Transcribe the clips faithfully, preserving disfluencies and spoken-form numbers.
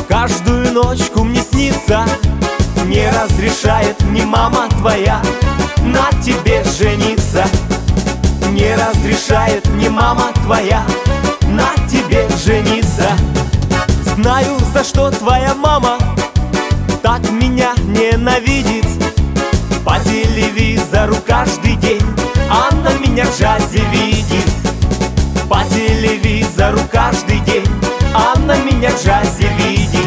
Каждую ночку мне снится, не разрешает мне мама твоя на тебе жениться. Не разрешает мне мама твоя на тебе жениться. Знаю, за что твоя мама так меня ненавидит. По телевизору каждый день она меня в джазе видит. По телевизору каждый день она меня в джазе видит.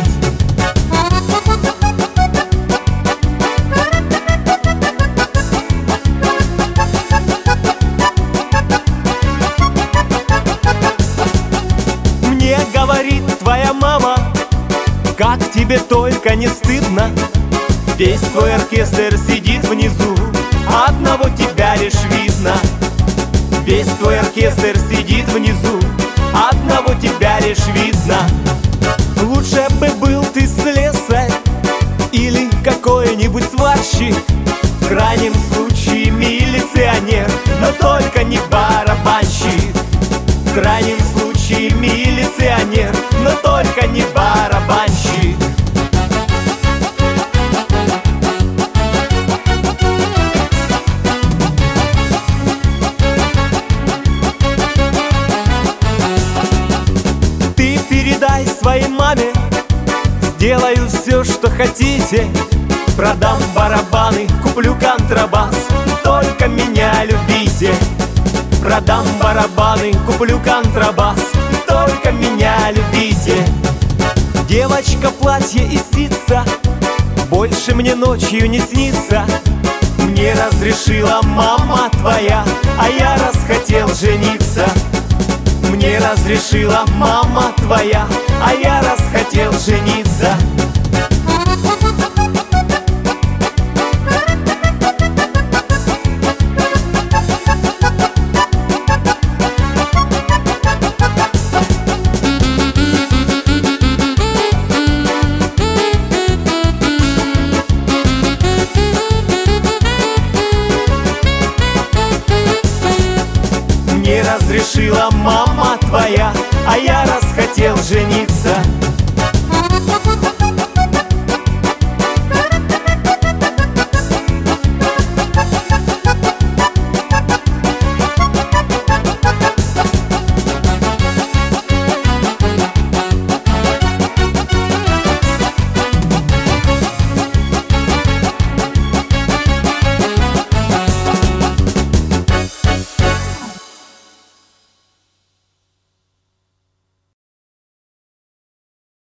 Мне говорит твоя мама, как тебе только не стыдно. Весь твой оркестр сидит внизу, одного тебя лишь видно. Весь твой оркестр сидит внизу, одного тебя лишь видно. Лучше бы был ты слесарь или какой-нибудь сварщик, в крайнем случае милиционер, но только не барабанщик. В крайнем случае милиционер, но только не барабанщик. Ты передай своей маме, сделаю все, что хотите. Продам барабаны, куплю контрабас, только меня любите. Продам барабаны, куплю контрабас, только меня любите. Девочка, платье и ситца больше мне ночью не снится. Мне разрешила мама твоя, а я расхотел жениться. Мне разрешила мама твоя, а я расхотел жениться. Мне разрешила мама твоя, а я расхотел жениться.